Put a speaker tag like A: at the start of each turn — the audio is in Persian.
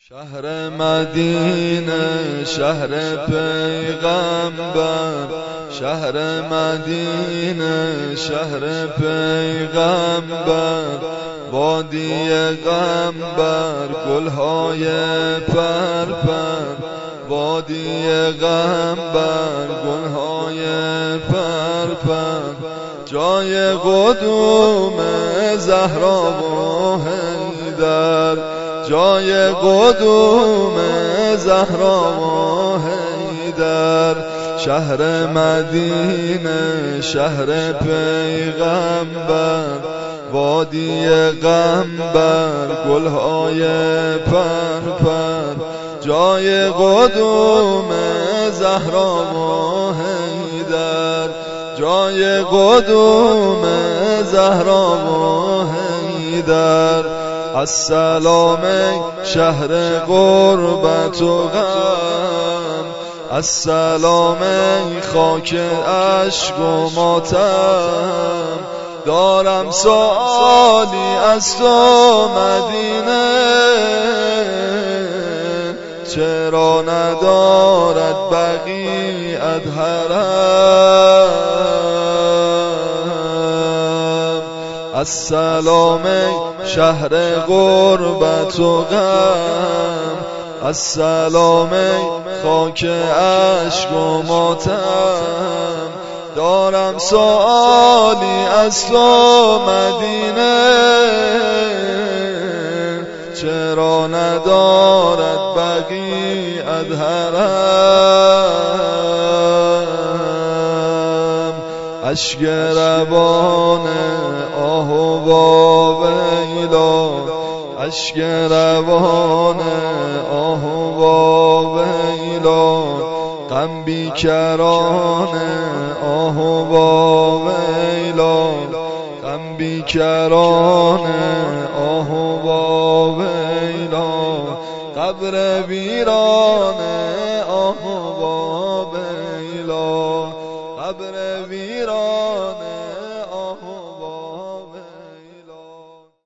A: شهر مدینه شهر پیغمبر، شهر مدینه شهر پیغمبر، وادی غمبر گلهای پرپر، وادی غمبر گلهای پرپر، جای قدوم زهرا و حیدر، جای قدوم زهرا و حیدر، شهر مدینه شهر پیغمبر، وادی غمبر گلهای پرپر، جای قدوم زهرا و حیدر، جای قدوم زهرا و حیدر. السلام شهر غربت و غم، السلام خاک اشک و ماتم، دارم سوالی از تو مدینه، چرا ندارد بقیت حرم. السلام شهر غربت و غم، السلام خاک اشک و ماتم، دارم سوالی از تو مدینه، چرا ندارد بقیت حرم. اشک روان آه و ویلا، اشک روان آه و ویلا، غم بیکران آه و ویلا، غم بیکران آه و ویلا، قبر ویران آه و ویلا، قبر ویران